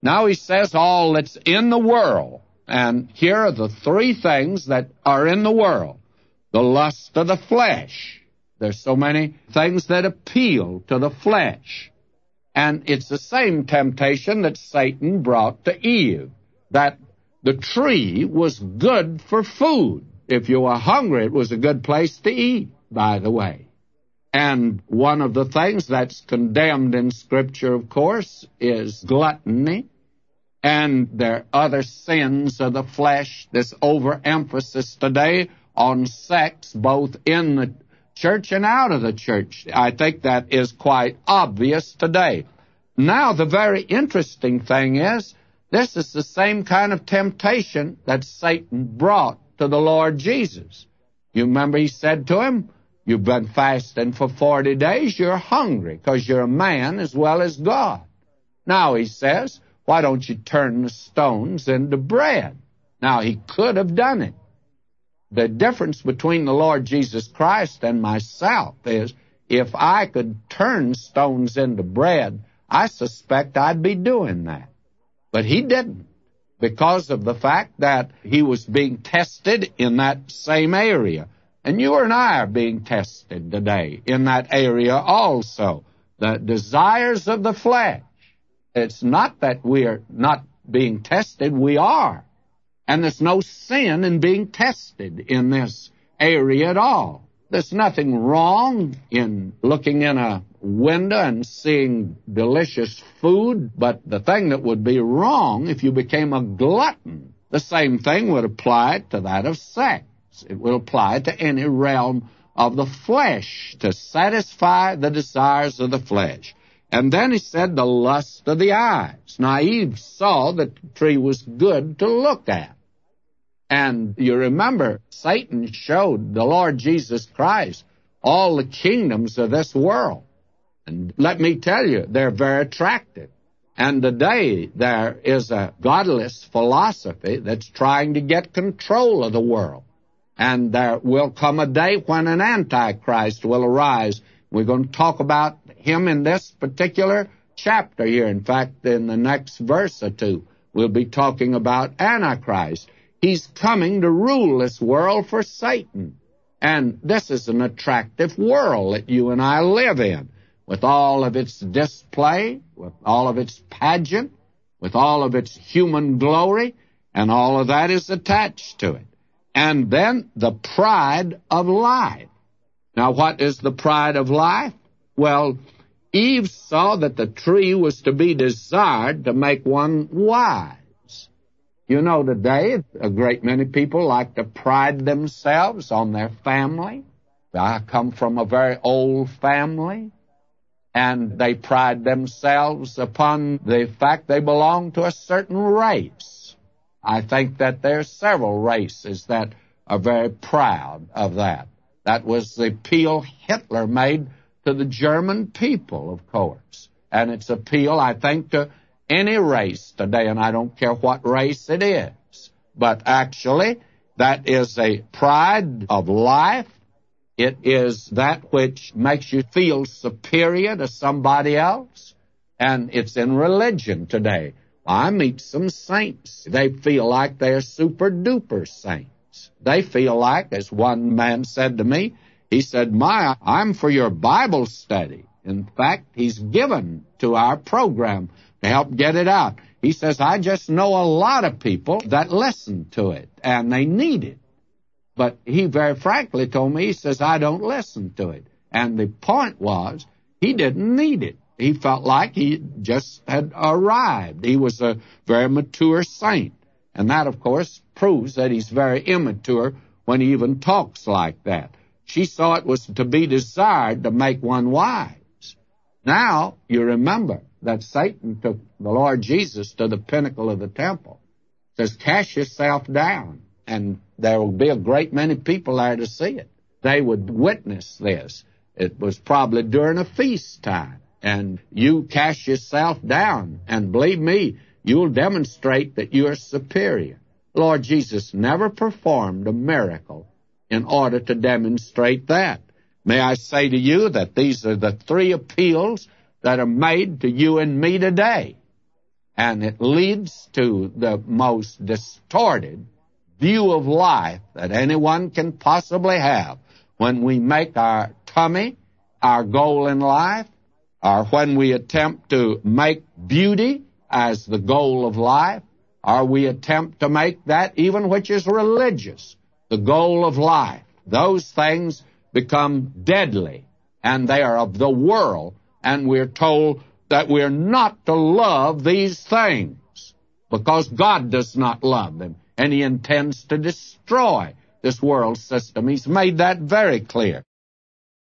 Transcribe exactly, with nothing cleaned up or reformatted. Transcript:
Now he says all that's in the world. And here are the three things that are in the world. The lust of the flesh. There's so many things that appeal to the flesh. And it's the same temptation that Satan brought to Eve, that the tree was good for food. If you were hungry, it was a good place to eat, by the way. And one of the things that's condemned in Scripture, of course, is gluttony. And there are other sins of the flesh, this overemphasis today on sex, both in the church and out of the church. I think that is quite obvious today. Now, the very interesting thing is, this is the same kind of temptation that Satan brought to the Lord Jesus. You remember he said to him, you've been fasting for forty days, you're hungry, because you're a man as well as God. Now, he says, why don't you turn the stones into bread? Now, he could have done it. The difference between the Lord Jesus Christ and myself is, if I could turn stones into bread, I suspect I'd be doing that. But he didn't, because of the fact that he was being tested in that same area. And you and I are being tested today in that area also. The desires of the flesh. It's not that we're not being tested, we are. And there's no sin in being tested in this area at all. There's nothing wrong in looking in a window and seeing delicious food, but the thing that would be wrong if you became a glutton, the same thing would apply to that of sex. It will apply to any realm of the flesh, to satisfy the desires of the flesh. And then he said the lust of the eyes. Now, Eve saw that the tree was good to look at. And you remember, Satan showed the Lord Jesus Christ all the kingdoms of this world. And let me tell you, they're very attractive. And today there is a godless philosophy that's trying to get control of the world. And there will come a day when an Antichrist will arise. We're going to talk about him in this particular chapter here. In fact, in the next verse or two, we'll be talking about Antichrist. He's coming to rule this world for Satan. And this is an attractive world that you and I live in, with all of its display, with all of its pageant, with all of its human glory, and all of that is attached to it. And then the pride of life. Now, what is the pride of life? Well, Eve saw that the tree was to be desired to make one wise. You know, today, a great many people like to pride themselves on their family. I come from a very old family, and they pride themselves upon the fact they belong to a certain race. I think that there are several races that are very proud of that. That was the appeal Hitler made to the German people, of course. And it's appeal, I think, to any race today, and I don't care what race it is. But actually, that is a pride of life. It is that which makes you feel superior to somebody else. And it's in religion today. I meet some saints. They feel like they're super-duper saints. They feel like, as one man said to me, he said, "My, I'm for your Bible study." In fact, he's given to our program to help get it out. He says, "I just know a lot of people that listen to it, and they need it." But he very frankly told me, he says, "I don't listen to it." And the point was, he didn't need it. He felt like he just had arrived. He was a very mature saint. And that, of course, proves that he's very immature when he even talks like that. She saw it was to be desired to make one wise. Now, you remember that Satan took the Lord Jesus to the pinnacle of the temple. Says, "Cast yourself down." And there will be a great many people there to see it. They would witness this. It was probably during a feast time. And you cast yourself down. And believe me, you'll demonstrate that you are superior. Lord Jesus never performed a miracle in order to demonstrate that. May I say to you that these are the three appeals that are made to you and me today. And it leads to the most distorted view of life that anyone can possibly have when we make our tummy our goal in life, or when we attempt to make beauty as the goal of life, or we attempt to make that even which is religious the goal of life. Those things become deadly, and they are of the world, and we're told that we're not to love these things because God does not love them, and He intends to destroy this world system. He's made that very clear.